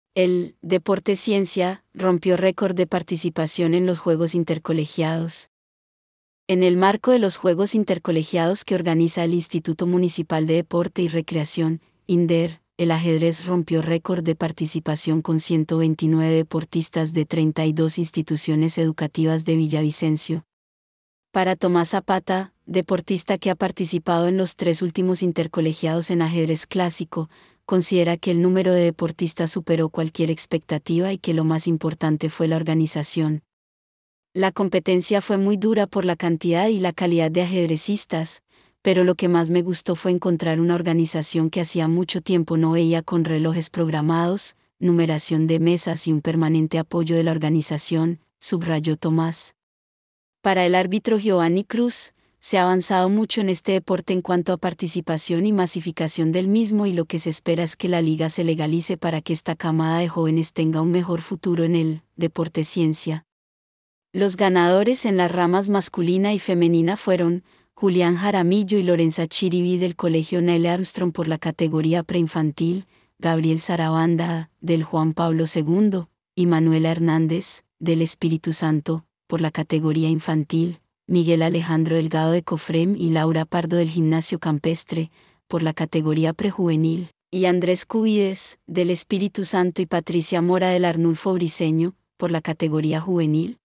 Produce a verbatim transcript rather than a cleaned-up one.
El Deporte Ciencia rompió récord de participación en los Juegos Intercolegiados. En el marco de los Juegos Intercolegiados que organiza el Instituto Municipal de Deporte y Recreación, INDER, el ajedrez rompió récord de participación con ciento veintinueve deportistas de treinta y dos instituciones educativas de Villavicencio. Para Tomás Zapata, deportista que ha participado en los tres últimos intercolegiados en ajedrez clásico, considera que el número de deportistas superó cualquier expectativa y que lo más importante fue la organización. La competencia fue muy dura por la cantidad y la calidad de ajedrecistas, pero lo que más me gustó fue encontrar una organización que hacía mucho tiempo no veía, con relojes programados, numeración de mesas y un permanente apoyo de la organización, subrayó Tomás. Para el árbitro Giovanni Cruz, se ha avanzado mucho en este deporte en cuanto a participación y masificación del mismo, y lo que se espera es que la liga se legalice para que esta camada de jóvenes tenga un mejor futuro en el deporte ciencia. Los ganadores en las ramas masculina y femenina fueron Julián Jaramillo y Lorenza Chiribi del Colegio Neil Armstrong por la categoría preinfantil, Gabriel Sarabanda, del Juan Pablo segundo, y Manuela Hernández, del Espíritu Santo, por la categoría infantil, Miguel Alejandro Delgado de Cofrem y Laura Pardo del Gimnasio Campestre, por la categoría prejuvenil, y Andrés Cubides, del Espíritu Santo, y Patricia Mora del Arnulfo Briceño, por la categoría juvenil.